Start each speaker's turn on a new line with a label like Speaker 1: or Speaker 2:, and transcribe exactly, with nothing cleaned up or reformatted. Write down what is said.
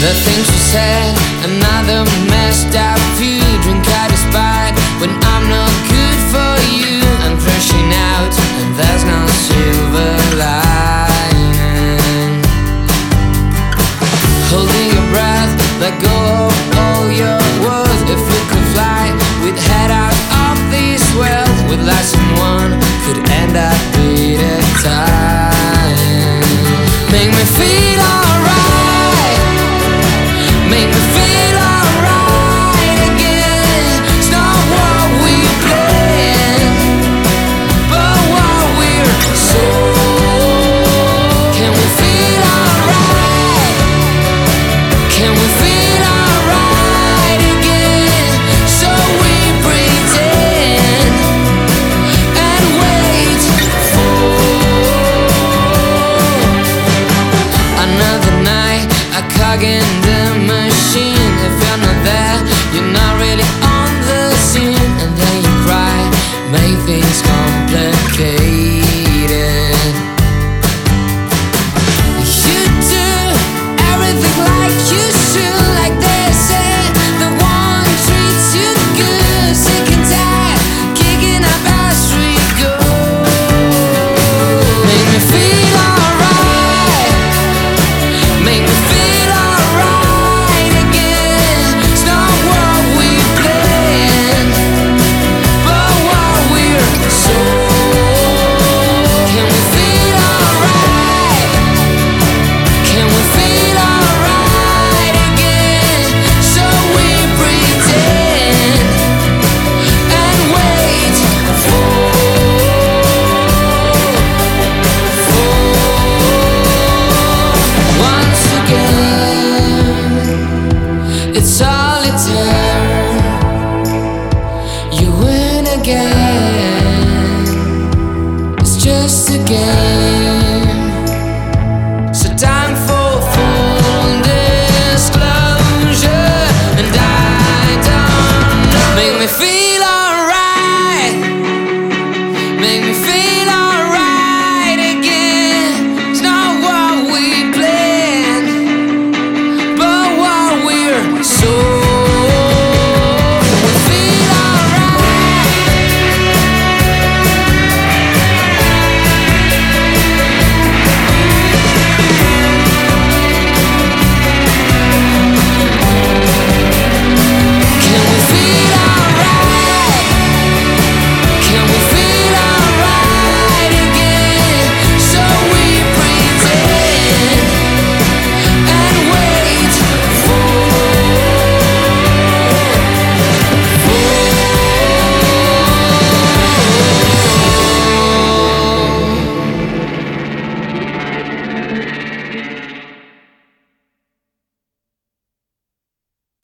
Speaker 1: The things we said, another messed up view. Drink out of spite when I'm not good for you. I'm crashing out and there's no silver lining. Holding your breath, let go of all your words. If we could fly, we'd head out of this world. With lesson one, could end up being a time. Make me feel alright. Make me feel alright again. It's not what we planned, but what we're sold. Can we feel alright? Can we feel alright again? So we pretend and wait for another night, a cog in